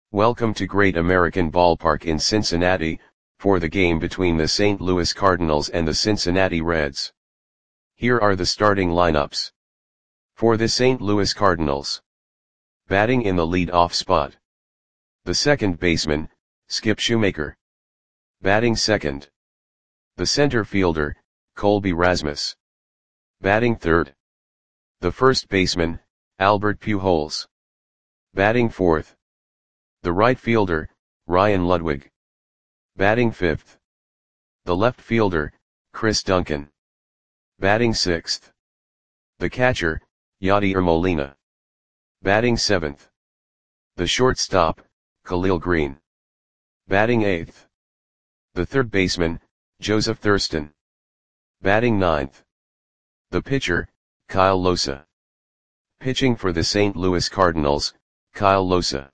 Welcome to Great American Ballpark in Cincinnati, for the game between the St. Louis Cardinals and the Cincinnati Reds. Here are the starting lineups. For the St. Louis Cardinals. Batting in the lead-off spot. The second baseman, Skip Shoemaker. Batting second. The center fielder, Colby Rasmus. Batting third. The first baseman, Albert Pujols. Batting fourth. The right fielder, Ryan Ludwig. Batting fifth. The left fielder, Chris Duncan. Batting sixth. The catcher, Yadier Molina. Batting seventh. The shortstop, Khalil Greene. Batting eighth. The third baseman, Joseph Thurston. Batting ninth. The pitcher, Kyle Lohse. Pitching for the St. Louis Cardinals, Kyle Lohse.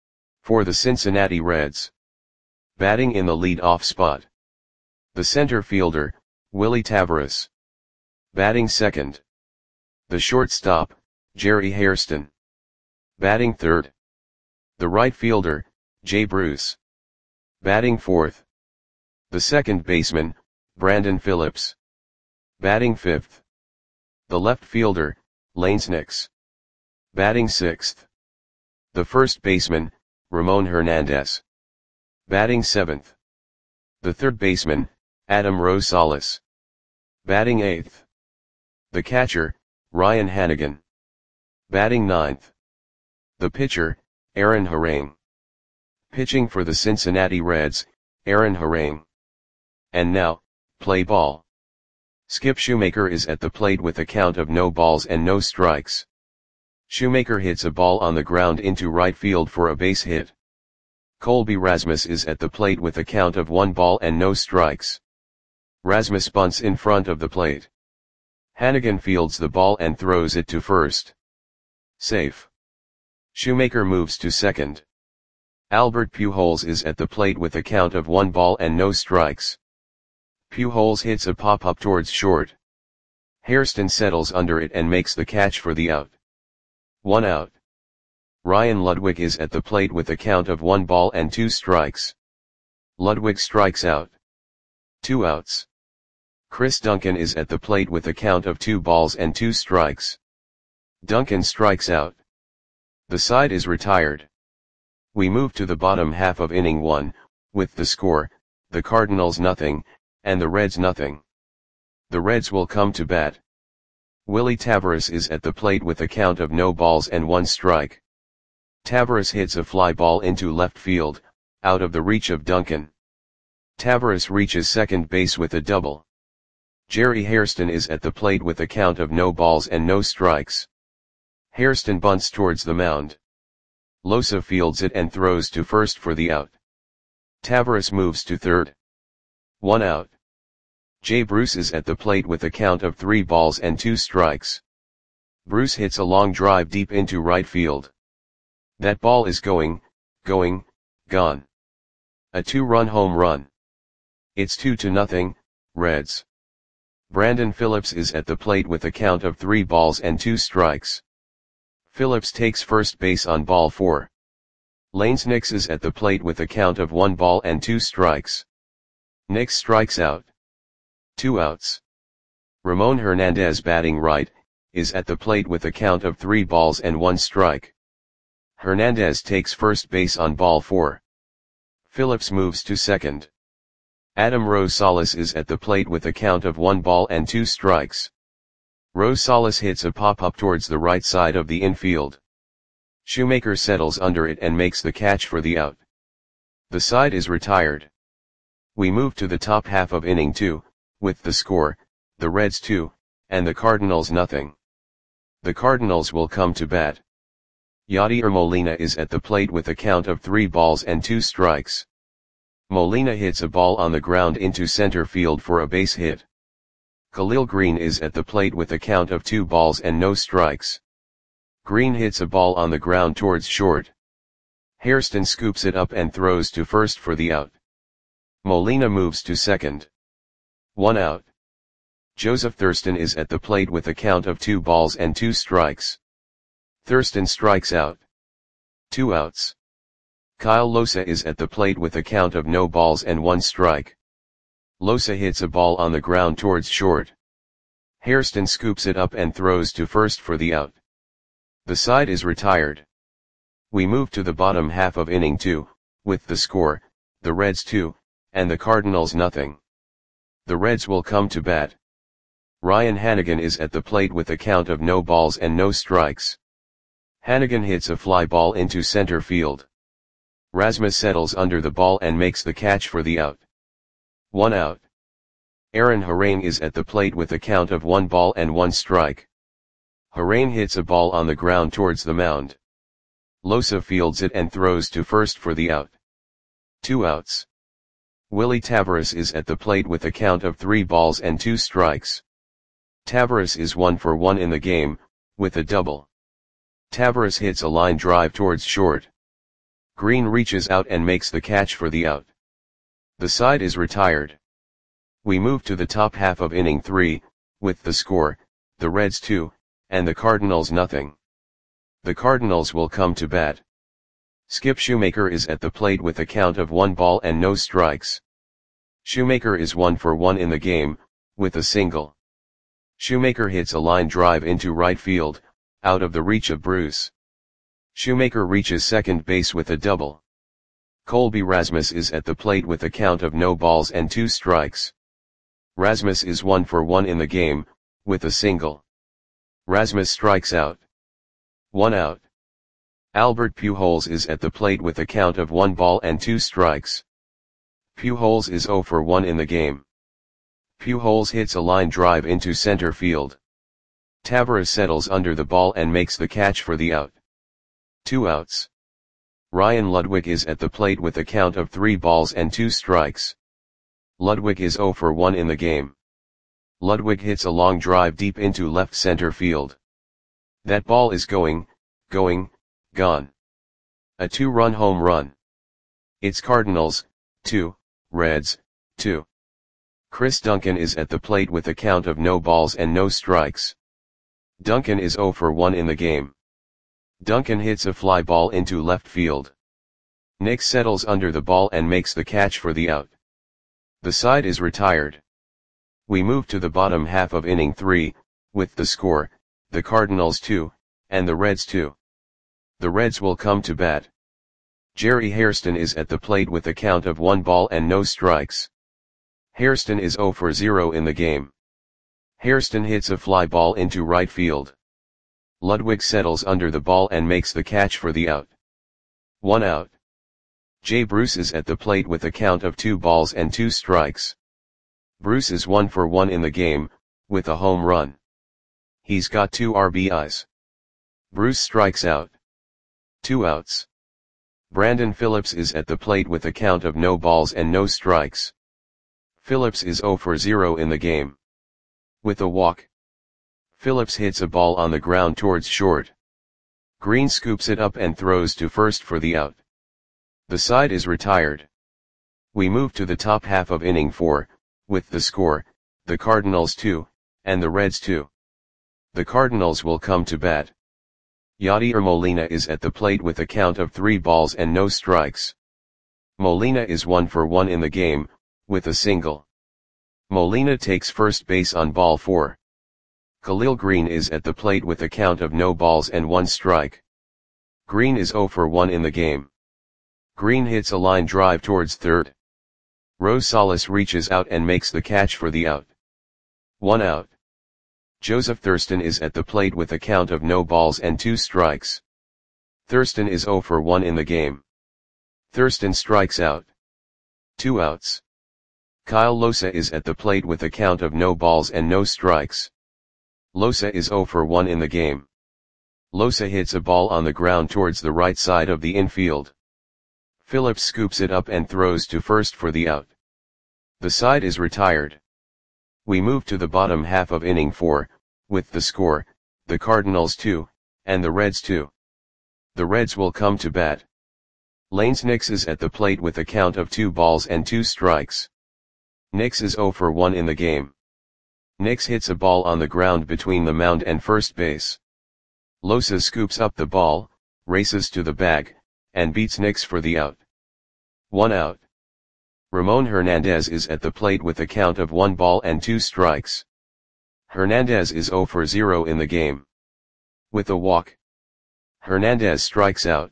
For the Cincinnati Reds. Batting in the lead-off spot. The center fielder, Willie Taveras. Batting second. The shortstop, Jerry Hairston. Batting third. The right fielder, Jay Bruce. Batting fourth. The second baseman, Brandon Phillips. Batting fifth. The left fielder, Lanes Nix. Batting sixth. The first baseman, Ramon Hernandez. Batting seventh. The third baseman, Adam Rosales. Batting eighth. The catcher, Ryan Hanigan. Batting ninth. The pitcher, Aaron Harang. Pitching for the Cincinnati Reds, Aaron Harang. And now, play ball. Skip Shoemaker is at the plate with a count of no balls and no strikes. Shoemaker hits a ball on the ground into right field for a base hit. Colby Rasmus is at the plate with a count of 1 ball and no strikes. Rasmus bunts in front of the plate. Hanigan fields the ball and throws it to first. Safe. Shoemaker moves to second. Albert Pujols is at the plate with a count of 1 ball and no strikes. Pujols hits a pop-up towards short. Hairston settles under it and makes the catch for the out. 1 out. Ryan Ludwig is at the plate with a count of 1 ball and 2 strikes. Ludwig strikes out. 2 outs. Chris Duncan is at the plate with a count of 2 balls and 2 strikes. Duncan strikes out. The side is retired. We move to the bottom half of inning 1, with the score, the Cardinals nothing, and the Reds nothing. The Reds will come to bat. Willie Taveras is at the plate with a count of no balls and 1 strike. Taveras hits a fly ball into left field, out of the reach of Duncan. Taveras reaches second base with a double. Jerry Hairston is at the plate with a count of no balls and no strikes. Hairston bunts towards the mound. Lohse fields it and throws to first for the out. Taveras moves to third. 1 out. Jay Bruce is at the plate with a count of 3 balls and 2 strikes. Bruce hits a long drive deep into right field. That ball is gone. A 2-run home run. It's 2-0, Reds. Brandon Phillips is at the plate with a count of 3 balls and 2 strikes. Phillips takes first base on ball 4. Lanes Nix is at the plate with a count of 1 ball and 2 strikes. Nix strikes out. 2 outs. Ramon Hernandez, batting right, is at the plate with a count of 3 balls and 1 strike. Hernandez takes first base on ball 4. Phillips moves to second. Adam Rosales is at the plate with a count of 1 ball and 2 strikes. Rosales hits a pop-up towards the right side of the infield. Shoemaker settles under it and makes the catch for the out. The side is retired. We move to the top half of inning 2, with the score, the Reds 2, and the Cardinals nothing. The Cardinals will come to bat. Yadier Molina is at the plate with a count of 3 balls and 2 strikes. Molina hits a ball on the ground into center field for a base hit. Khalil Greene is at the plate with a count of 2 balls and no strikes. Greene hits a ball on the ground towards short. Hairston scoops it up and throws to first for the out. Molina moves to second. 1 out. Joseph Thurston is at the plate with a count of 2 balls and 2 strikes. Thurston strikes out. 2 outs. Kyle Losa is at the plate with a count of no balls and 1 strike. Losa hits a ball on the ground towards short. Hairston scoops it up and throws to first for the out. The side is retired. We move to the bottom half of inning 2, with the score, the Reds 2, and the Cardinals nothing. The Reds will come to bat. Ryan Hanigan is at the plate with a count of no balls and no strikes. Hanigan hits a fly ball into center field. Rasmus settles under the ball and makes the catch for the out. 1 out. Aaron Harang is at the plate with a count of 1 ball and 1 strike. Harang hits a ball on the ground towards the mound. Losa fields it and throws to first for the out. 2 outs. Willie Taveras is at the plate with a count of 3 balls and 2 strikes. Taveras is 1 for 1 in the game, with a double. Taveras hits a line drive towards short. Green reaches out and makes the catch for the out. The side is retired. We move to the top half of inning 3, with the score, the Reds 2, and the Cardinals nothing. The Cardinals will come to bat. Skip Shoemaker is at the plate with a count of 1 ball and no strikes. Shoemaker is 1 for 1 in the game, with a single. Shoemaker hits a line drive into right field, out of the reach of Bruce. Shoemaker reaches second base with a double. Colby Rasmus is at the plate with a count of no balls and 2 strikes. Rasmus is 1 for 1 in the game, with a single. Rasmus strikes out. 1 out. Albert Pujols is at the plate with a count of 1 ball and 2 strikes. Pujols is 0 for 1 in the game. Pujols hits a line drive into center field. Taveras settles under the ball and makes the catch for the out. 2 outs. Ryan Ludwig is at the plate with a count of 3 balls and 2 strikes. Ludwig is 0 for 1 in the game. Ludwig hits a long drive deep into left center field. That ball is going, gone. A 2-run home run. It's Cardinals, 2, Reds, 2. Chris Duncan is at the plate with a count of no balls and no strikes. Duncan is 0 for 1 in the game. Duncan hits a fly ball into left field. Nix settles under the ball and makes the catch for the out. The side is retired. We move to the bottom half of inning 3, with the score, the Cardinals 2, and the Reds 2. The Reds will come to bat. Jerry Hairston is at the plate with a count of 1 ball and no strikes. Hairston is 0 for 0 in the game. Hairston hits a fly ball into right field. Ludwig settles under the ball and makes the catch for the out. 1 out. Jay Bruce is at the plate with a count of 2 balls and 2 strikes. Bruce is 1 for 1 in the game, with a home run. He's got 2 RBIs. Bruce strikes out. 2 outs. Brandon Phillips is at the plate with a count of no balls and no strikes. Phillips is 0 for 0 in the game. With a walk. Phillips hits a ball on the ground towards short. Green scoops it up and throws to first for the out. The side is retired. We move to the top half of inning 4, with the score, the Cardinals 2, and the Reds 2. The Cardinals will come to bat. Yadier Molina is at the plate with a count of 3 balls and no strikes. Molina is 1 for 1 in the game, with a single. Molina takes first base on ball 4. Khalil Green is at the plate with a count of no balls and 1 strike. Green is 0 for 1 in the game. Green hits a line drive towards third. Rosales reaches out and makes the catch for the out. 1 out. Joseph Thurston is at the plate with a count of no balls and 2 strikes. Thurston is 0 for 1 in the game. Thurston strikes out. 2 outs. Kyle Losa is at the plate with a count of no balls and no strikes. Losa is 0 for 1 in the game. Losa hits a ball on the ground towards the right side of the infield. Phillips scoops it up and throws to first for the out. The side is retired. We move to the bottom half of inning 4, with the score, the Cardinals 2, and the Reds 2. The Reds will come to bat. Lanes Nix is at the plate with a count of 2 balls and 2 strikes. Nix is 0 for 1 in the game. Nix hits a ball on the ground between the mound and first base. Losa scoops up the ball, races to the bag, and beats Nix for the out. 1 out. Ramon Hernandez is at the plate with a count of 1 ball and 2 strikes. Hernandez is 0 for 0 in the game. With a walk, Hernandez strikes out.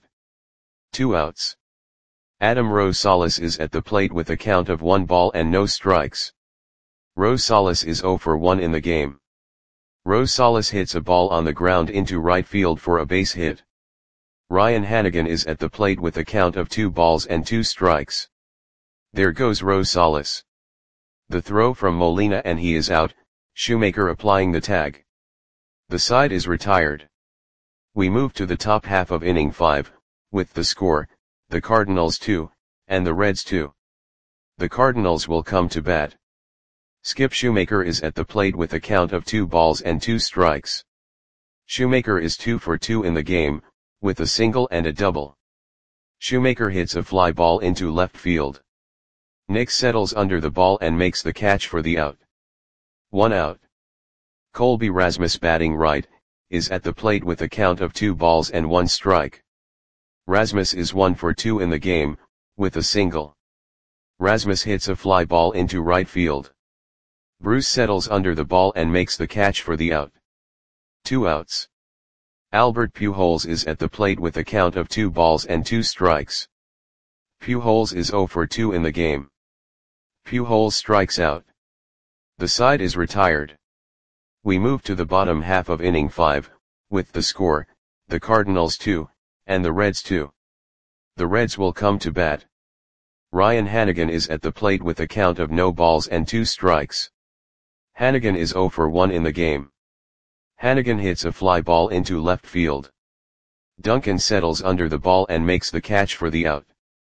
2 outs. Adam Rosales is at the plate with a count of 1 ball and no strikes. Rosales is 0 for 1 in the game. Rosales hits a ball on the ground into right field for a base hit. Ryan Hanigan is at the plate with a count of 2 balls and 2 strikes. There goes Rosales. The throw from Molina and he is out, Shoemaker applying the tag. The side is retired. We move to the top half of inning 5, with the score, the Cardinals 2, and the Reds 2. The Cardinals will come to bat. Skip Shoemaker is at the plate with a count of 2 balls and 2 strikes. Shoemaker is 2 for 2 in the game, with a single and a double. Shoemaker hits a fly ball into left field. Nix settles under the ball and makes the catch for the out. 1 out. Colby Rasmus batting right, is at the plate with a count of 2 balls and 1 strike. Rasmus is 1 for 2 in the game, with a single. Rasmus hits a fly ball into right field. Bruce settles under the ball and makes the catch for the out. 2 outs. Albert Pujols is at the plate with a count of 2 balls and 2 strikes. Pujols is 0 for 2 in the game. Pujols strikes out. The side is retired. We move to the bottom half of inning 5, with the score, the Cardinals 2, and the Reds 2. The Reds will come to bat. Ryan Hanigan is at the plate with a count of no balls and 2 strikes. Hanigan is 0 for 1 in the game. Hanigan hits a fly ball into left field. Duncan settles under the ball and makes the catch for the out.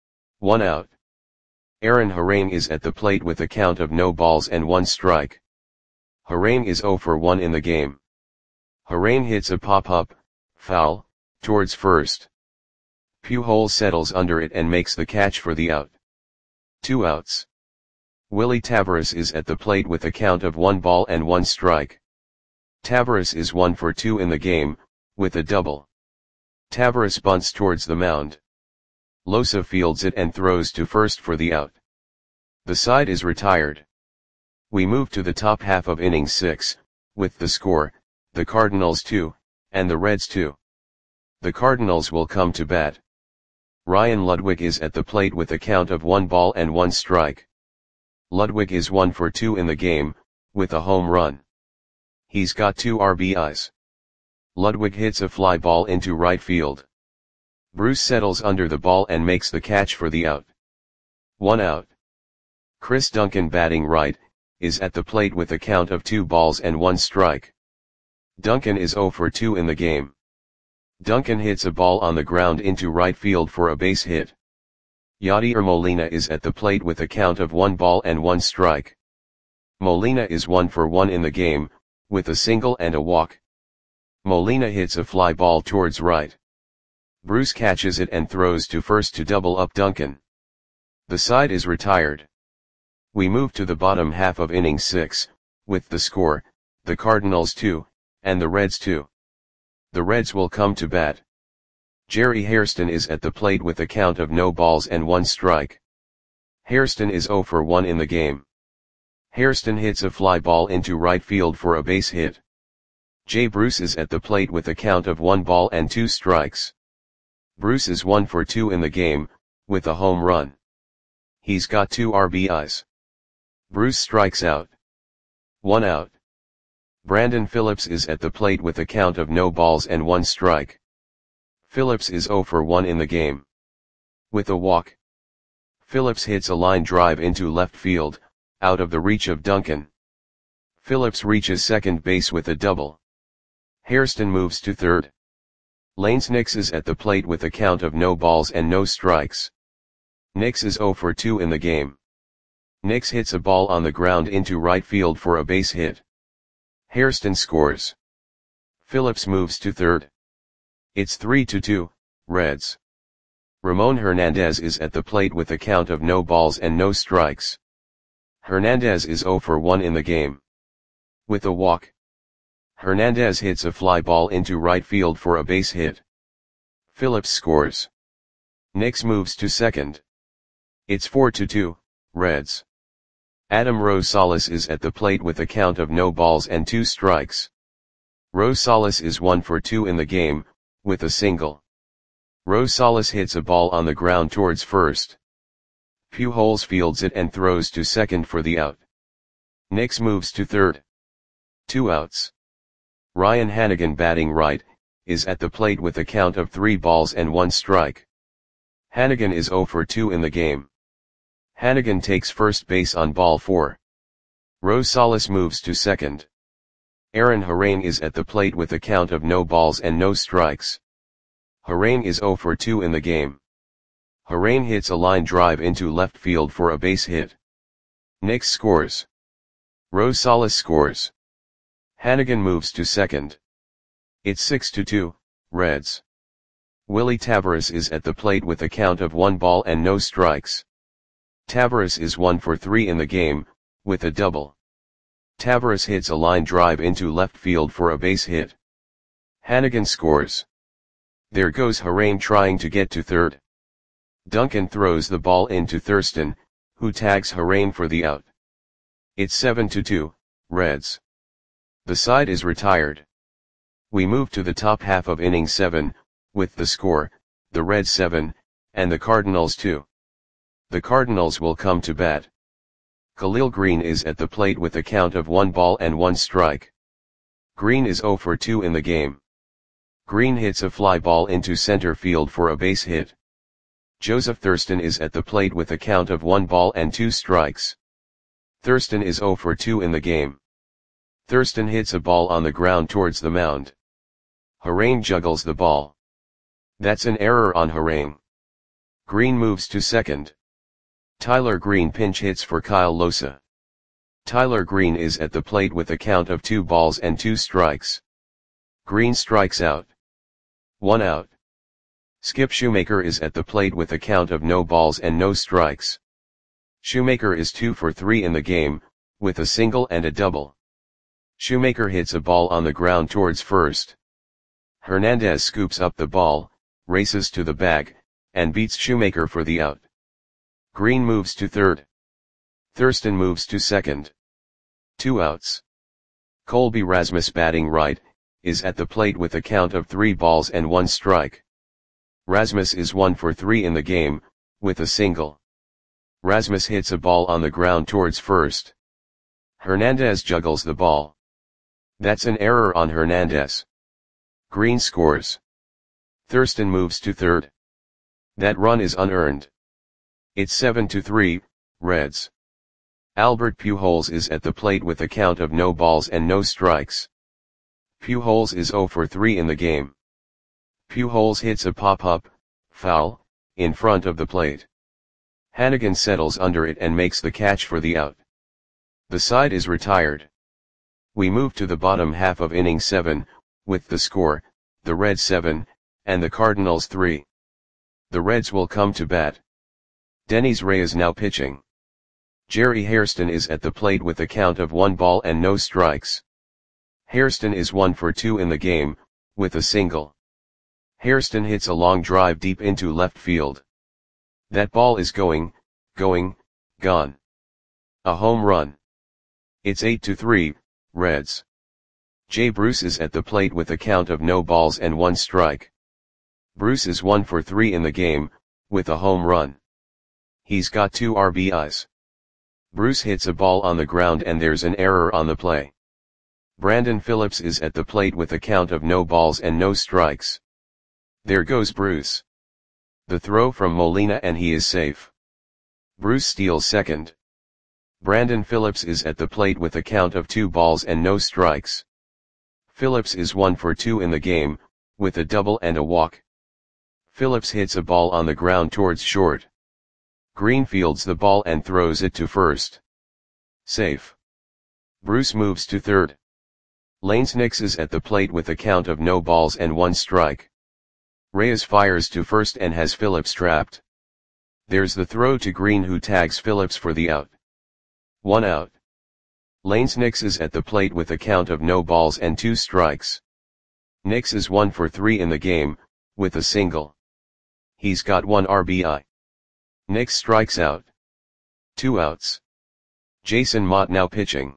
1 out. Aaron Harang is at the plate with a count of no balls and 1 strike. Harang is 0 for 1 in the game. Harang hits a pop-up, foul, towards first. Pujols settles under it and makes the catch for the out. 2 outs. Willie Taveras is at the plate with a count of 1 ball and 1 strike. Taveras is 1 for 2 in the game, with a double. Taveras bunts towards the mound. Losa fields it and throws to first for the out. The side is retired. We move to the top half of inning 6, with the score, the Cardinals 2, and the Reds 2. The Cardinals will come to bat. Ryan Ludwig is at the plate with a count of 1 ball and 1 strike. Ludwig is 1 for 2 in the game, with a home run. He's got 2 RBIs. Ludwig hits a fly ball into right field. Bruce settles under the ball and makes the catch for the out. 1 out. Chris Duncan batting right, is at the plate with a count of 2 balls and 1 strike. Duncan is 0 for 2 in the game. Duncan hits a ball on the ground into right field for a base hit. Yadier Molina is at the plate with a count of 1 ball and 1 strike. Molina is 1 for 1 in the game, with a single and a walk. Molina hits a fly ball towards right. Bruce catches it and throws to first to double up Duncan. The side is retired. We move to the bottom half of inning 6, with the score, the Cardinals 2, and the Reds 2. The Reds will come to bat. Jerry Hairston is at the plate with a count of no balls and 1 strike. Hairston is 0 for 1 in the game. Hairston hits a fly ball into right field for a base hit. Jay Bruce is at the plate with a count of 1 ball and 2 strikes. Bruce is 1 for 2 in the game, with a home run. He's got 2 RBIs. Bruce strikes out. 1 out. Brandon Phillips is at the plate with a count of no balls and 1 strike. Phillips is 0 for 1 in the game. With a walk, Phillips hits a line drive into left field, out of the reach of Duncan. Phillips reaches second base with a double. Hairston moves to third. Lanes Nix is at the plate with a count of no balls and no strikes. Nix is 0 for 2 in the game. Nix hits a ball on the ground into right field for a base hit. Hairston scores. Phillips moves to third. It's 3-2, Reds. Ramon Hernandez is at the plate with a count of no balls and no strikes. Hernandez is 0 for 1 in the game. With a walk, Hernandez hits a fly ball into right field for a base hit. Phillips scores. Nix moves to second. It's 4-2, Reds. Adam Rosales is at the plate with a count of no balls and 2 strikes. Rosales is 1 for 2 in the game, with a single. Rosales hits a ball on the ground towards first. Pujols fields it and throws to second for the out. Nix moves to third. 2 outs. Ryan Hanigan, batting right, is at the plate with a count of 3 balls and 1 strike. Hanigan is 0 for 2 in the game. Hanigan takes first base on ball 4. Rosales moves to second. Aaron Harang is at the plate with a count of no balls and no strikes. Harang is 0 for 2 in the game. Harang hits a line drive into left field for a base hit. Nix scores. Rosales scores. Hanigan moves to second. It's 6-2, Reds. Willie Taveras is at the plate with a count of 1 ball and no strikes. Taveras is 1 for 3 in the game, with a double. Taveras hits a line drive into left field for a base hit. Hanigan scores. There goes Harang trying to get to third. Duncan throws the ball into Thurston, who tags Harang for the out. It's 7-2, Reds. The side is retired. We move to the top half of inning 7, with the score, the Reds 7, and the Cardinals 2. The Cardinals will come to bat. Khalil Greene is at the plate with a count of 1 ball and 1 strike. Greene is 0 for 2 in the game. Greene hits a fly ball into center field for a base hit. Joseph Thurston is at the plate with a count of 1 ball and 2 strikes. Thurston is 0 for 2 in the game. Thurston hits a ball on the ground towards the mound. Harang juggles the ball. That's an error on Harang. Greene moves to second. Tyler Greene pinch hits for Kyle Losa. Tyler Greene is at the plate with a count of 2 balls and 2 strikes. Greene strikes out. 1 out. Skip Shoemaker is at the plate with a count of no balls and no strikes. Shoemaker is 2 for 3 in the game, with a single and a double. Shoemaker hits a ball on the ground towards first. Hernandez scoops up the ball, races to the bag, and beats Shoemaker for the out. Greene moves to third. Thurston moves to second. 2 outs. Colby Rasmus, batting right, is at the plate with a count of 3 balls and 1 strike. Rasmus is 1 for 3 in the game, with a single. Rasmus hits a ball on the ground towards first. Hernandez juggles the ball. That's an error on Hernandez. Greene scores. Thurston moves to third. That run is unearned. It's 7-3, Reds. Albert Pujols is at the plate with a count of no balls and no strikes. Pujols is 0 for 3 in the game. Pujols hits a pop-up, foul, in front of the plate. Hanigan settles under it and makes the catch for the out. The side is retired. We move to the bottom half of inning 7, with the score, the Reds 7, and the Cardinals 3. The Reds will come to bat. Dennis Ray is now pitching. Jerry Hairston is at the plate with a count of 1 ball and no strikes. Hairston is 1 for 2 in the game, with a single. Hairston hits a long drive deep into left field. That ball is going, gone. A home run. It's 8-3, Reds. Jay Bruce is at the plate with a count of no balls and 1 strike. Bruce is 1 for 3 in the game, with a home run. He's got 2 RBIs. Bruce hits a ball on the ground and there's an error on the play. Brandon Phillips is at the plate with a count of no balls and no strikes. There goes Bruce. The throw from Molina and he is safe. Bruce steals second. Brandon Phillips is at the plate with a count of 2 balls and no strikes. Phillips is 1 for 2 in the game, with a double and a walk. Phillips hits a ball on the ground towards short. Greene fields the ball and throws it to first. Safe. Bruce moves to third. Lanes Nix is at the plate with a count of no balls and 1 strike. Reyes fires to first and has Phillips trapped. There's the throw to Greene, who tags Phillips for the out. 1 out. Lanes Nix is at the plate with a count of no balls and 2 strikes. Nix is 1 for 3 in the game, with a single. He's got 1 RBI. Nick strikes out. 2 outs. Jason Motte now pitching.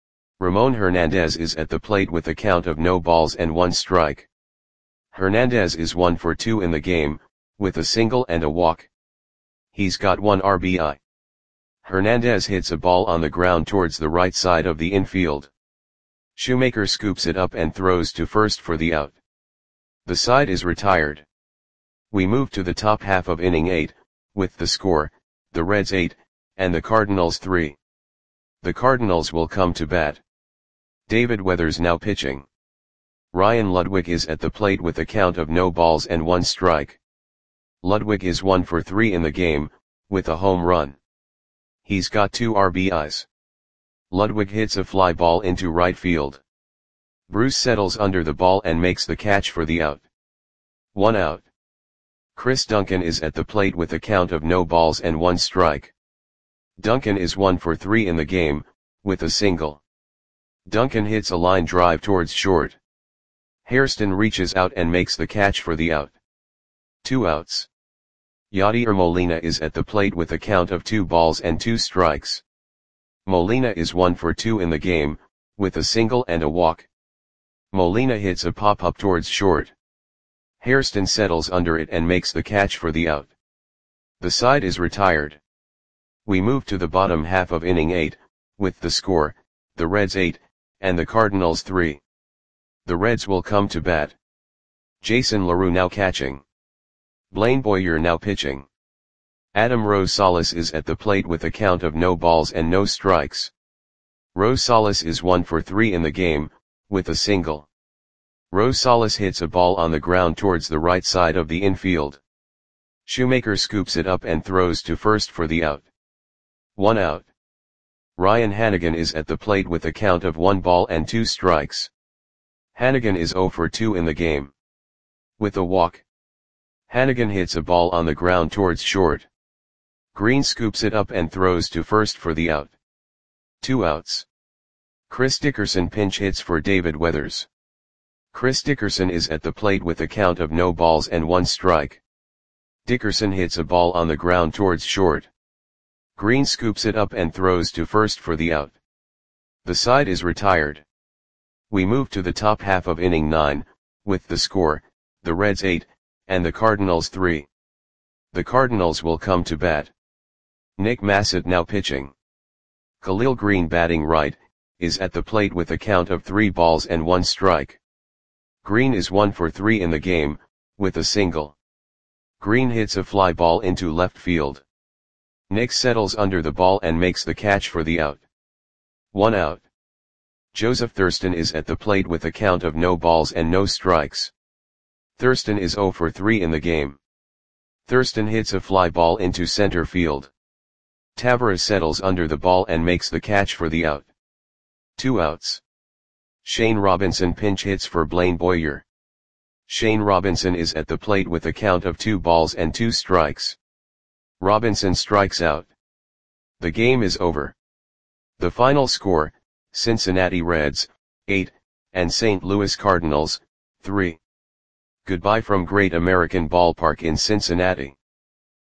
Ramon Hernandez is at the plate with a count of no balls and 1 strike. Hernandez is 1 for 2 in the game, with a single and a walk. He's got 1 RBI. Hernandez hits a ball on the ground towards the right side of the infield. Shoemaker scoops it up and throws to first for the out. The side is retired. We move to the top half of inning 8, with the score, the Reds 8, and the Cardinals 3. The Cardinals will come to bat. David Weathers now pitching. Ryan Ludwig is at the plate with a count of no balls and 1 strike. Ludwig is 1 for 3 in the game, with a home run. He's got 2 RBIs. Ludwig hits a fly ball into right field. Bruce settles under the ball and makes the catch for the out. 1 out. Chris Duncan is at the plate with a count of no balls and 1 strike. Duncan is 1 for 3 in the game, with a single. Duncan hits a line drive towards short. Hairston reaches out and makes the catch for the out. 2 outs. Yadier Molina is at the plate with a count of 2 balls and 2 strikes. Molina is 1 for 2 in the game, with a single and a walk. Molina hits a pop-up towards short. Hairston settles under it and makes the catch for the out. The side is retired. We move to the bottom half of inning 8, with the score, the Reds 8, and the Cardinals 3. The Reds will come to bat. Jason LaRue now catching. Blaine Boyer now pitching. Adam Rosales is at the plate with a count of no balls and no strikes. Rosales is 1 for 3 in the game, with a single. Rosales hits a ball on the ground towards the right side of the infield. Shoemaker scoops it up and throws to first for the out. 1 out. Ryan Hanigan is at the plate with a count of 1 ball and 2 strikes. Hanigan is 0 for 2 in the game. With a walk. Hanigan hits a ball on the ground towards short. Green scoops it up and throws to first for the out. 2 outs. Chris Dickerson pinch hits for David Weathers. Chris Dickerson is at the plate with a count of no balls and 1 strike. Dickerson hits a ball on the ground towards short. Green scoops it up and throws to first for the out. The side is retired. We move to the top half of inning 9, with the score, the Reds 8, and the Cardinals 3. The Cardinals will come to bat. Nick Massett now pitching. Khalil Green batting right, is at the plate with a count of 3 balls and 1 strike. Green is 1 for 3 in the game, with a single. Green hits a fly ball into left field. Nick settles under the ball and makes the catch for the out. 1 out. Joseph Thurston is at the plate with a count of no balls and no strikes. Thurston is 0 for 3 in the game. Thurston hits a fly ball into center field. Tavares settles under the ball and makes the catch for the out. 2 outs. Shane Robinson pinch hits for Blaine Boyer. Shane Robinson is at the plate with a count of 2 balls and 2 strikes. Robinson strikes out. The game is over. The final score, Cincinnati Reds, 8, and St. Louis Cardinals, 3. Goodbye from Great American Ballpark in Cincinnati.